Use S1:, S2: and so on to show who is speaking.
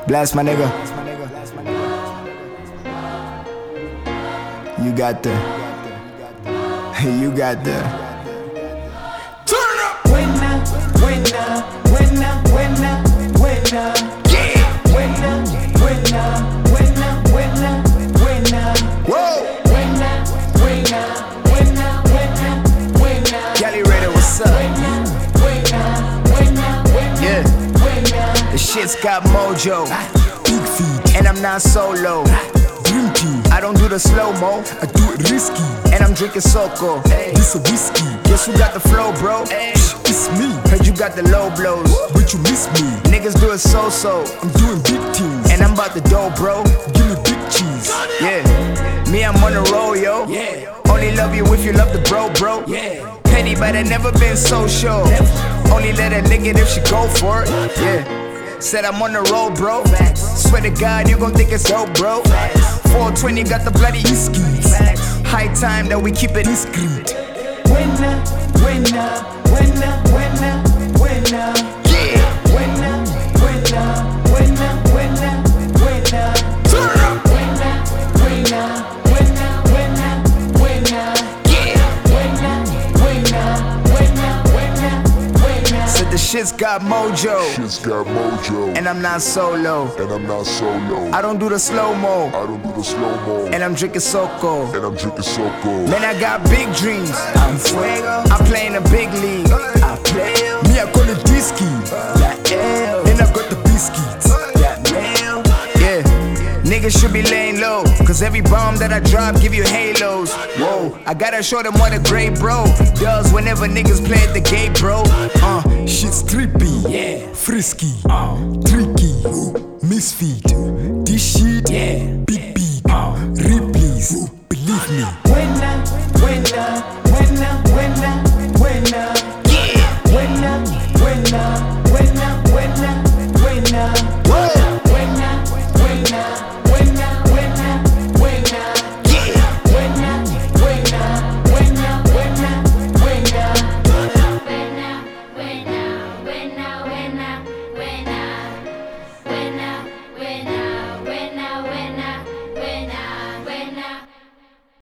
S1: Blast my nigga. You got the. You got the.
S2: Turn up. Winner, winner, winner, winner, winner.
S1: Yeah.
S2: Winner, winner, winner, winner, winner.
S1: Whoa.
S2: Winner, winner, winner, winner, winner.
S1: Kelly Raider, what's up?
S2: Winner, winner, winner, winner,
S1: Yeah.
S2: winner.
S1: The shit's got mojo.
S3: Big feet,
S1: And I'm not solo.
S3: drinking,
S1: I don't do the slow-mo.
S3: I do it risky.
S1: And I'm drinking Soko.
S3: This a whiskey,
S1: Guess who got the flow, bro?
S3: it's me,
S1: Heard you got the low blows.
S3: but you miss me.
S1: Niggas do it so-so.
S3: I'm doing big things,
S1: And I'm about the dough, bro.
S3: give me big cheese.
S1: Yeah. Me, I'm on the roll, yo.
S2: Yeah.
S1: Only love you if you love the bro.
S2: Yeah.
S1: Petty, but I never been so sure. Only let her lick it if she go for it. Yeah. Said I'm on the road, bro. Swear to God, you gon' think it's dope, bro. 420 got the bloody skis. High time that we keep it discreet.
S2: Winner, winner, winner, winner, winner.
S1: Yeah.
S2: Winner, winner, winner, winner, winner.
S1: Turn up.
S2: Winner, winner, winner, winner, winner.
S1: Yeah.
S2: Winner, winner, winner, winner, winner.
S1: Said the shit's got mojo.
S4: Shit's got mojo,
S1: And I'm not solo.
S4: and I'm not solo.
S1: I don't do the slow-mo.
S4: I don't do the slow-mo,
S1: And I'm drinking Soko.
S4: and I'm drinking Soko.
S1: Man, I got big dreams.
S3: I'm fuego,
S1: I play in a big league.
S3: I play me, I call it whiskey. And I got the biscuits.
S1: Yeah, niggas should be laying low. Cause every bomb that I drop give you halos. Whoa, I gotta show them what a great bro does whenever niggas play at the gate, bro.
S3: Shit's trippy,
S2: Yeah.
S3: frisky, tricky, misfit. This shit,
S2: Yeah.
S3: big, Ripley's, believe me.